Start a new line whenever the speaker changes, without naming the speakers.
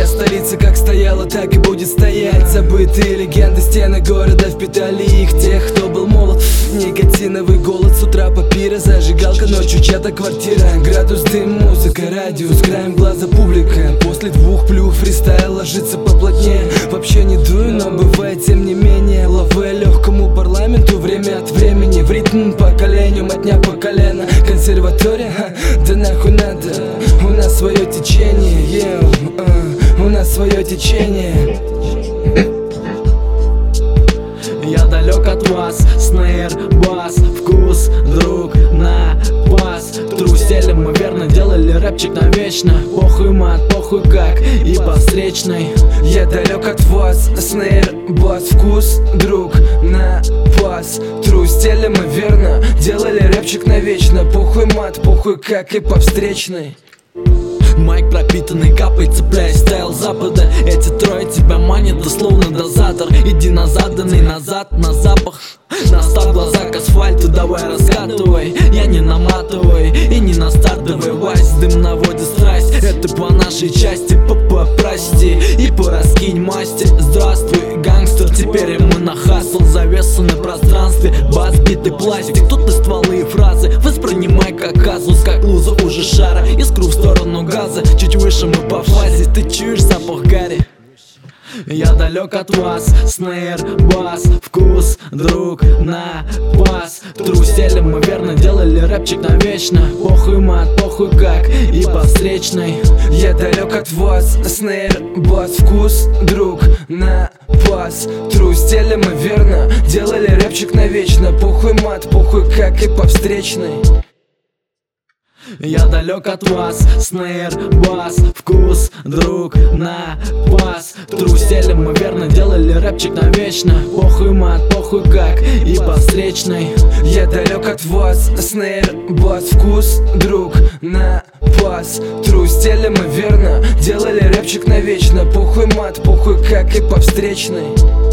столица как стояла, так и будет стоять. Забытые легенды, стены города впитали их. Тех, кто был молод, никотиновый голод. С утра папира, зажигалка, ночью чья-то квартира. Градус, дым, музыка, радиус, краем глаза публика. После 2 плюх фристайл ложится поплотнее. Вообще не дую, но бывает тем не менее. Лаве легкому парламенту время от времени. В ритм поколению, мотня по колено. Консерватория, да нахуй надо. У нас свое течение, у нас свое течение.
Я далек от вас, снейр, бас, вкус, друг, на вас. Трусели мы верно, делали рэпчик навечно. Похуй мат, похуй как, и по встречной.
Я далек от вас, снейр, бас, вкус, друг, на вас. Трусели мы верно, делали рэпчик навечно. Похуй мат, похуй как, и по встречной.
Майк пропитанный, капает, цепляясь стайл запада. Эти трое тебя манят, да словно дозатор. Иди на заданный, назад, на запах. Настав глаза к асфальту, давай раскатывай. Я не наматывай и не на стартовый вайс. Дым наводит страсть, это по нашей части. Прости и пораскинь масти. Здравствуй, гангстер, теперь мы на хасл. Завеса на пространстве, бас, битый пластик. Тут и стволы и фразы, воспринимай как казус. Как луза уже шара, искру в сторону газа. Чуть выше мы по фазе, ты чуешь запах гари. Я далек от вас, снейр, бас, вкус, друг, на вас. Трусели мы верно, делали рэпчик навечно. Похуй мат, похуй как, и по встречной.
Я далек от вас, снейр, бас, вкус, друг, на вас. Трусели мы верно, делали рэпчик навечно. Похуй мат, похуй как, и по встречной.
Я далек от вас, снейр, бас, вкус, друг, на вас. Трусели мы верно, делали рэпчик навечно. Похуй мат, похуй как, и по встречной.
Я далек от вас, снейр, бас, вкус, друг, на вас. Трусели мы верно, делали рэпчик навечно. Похуй мат, похуй как, и по встречной.